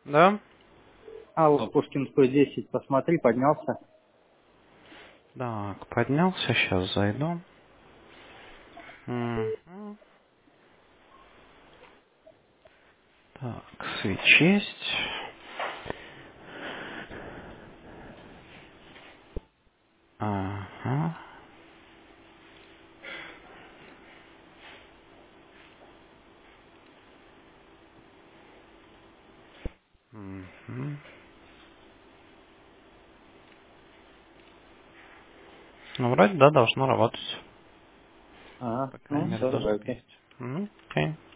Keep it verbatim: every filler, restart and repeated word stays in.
Да? Алло, Пушкинскую десять, посмотри, поднялся. Так, поднялся, сейчас зайду. Мгм. Так, свич есть. Ага. Мгм. Ну, вроде, да, должно работать. Ага, По крайней ну мере, все, давай, доступ окей. есть. Ну, окей.